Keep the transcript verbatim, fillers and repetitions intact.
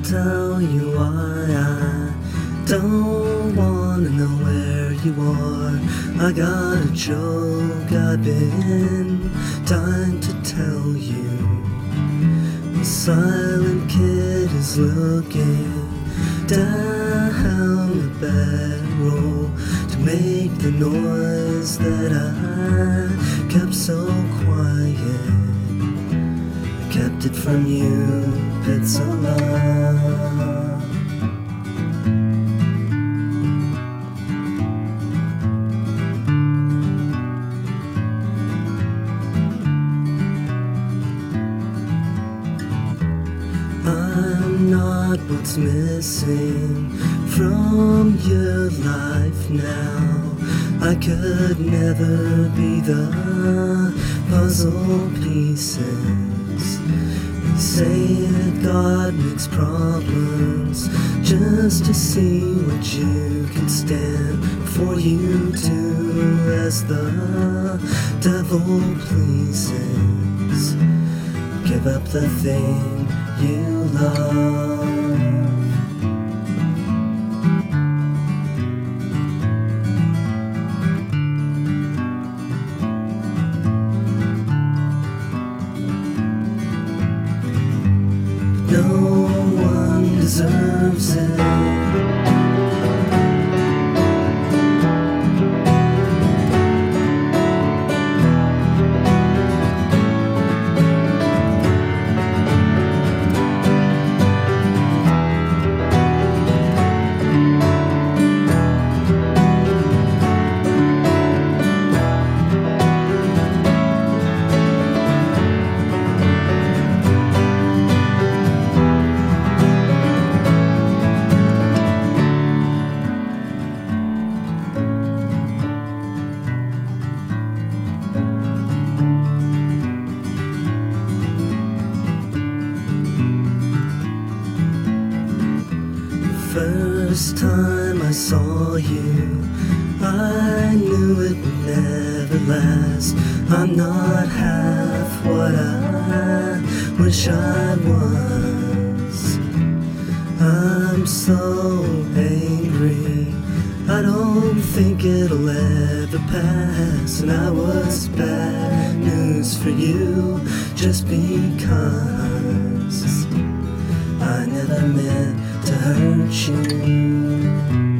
tell you why I don't wanna know where you are. I got a joke I've been dying to tell you. The silent kid is looking down the barrel to make the noise that I kept so quiet. I kept it from you, it's a lie. I'm not what's missing from your life now. I could never be the puzzle pieces. They say that God makes problems just to see what you can stand. For you do as the devil pleases. Give up the thing you love. No one deserves it. First time I saw you, I knew it would never last. I'm not half what I wish I was. I'm so angry, I don't think it'll ever pass. And I was bad news for you just because I never meant to hurt you.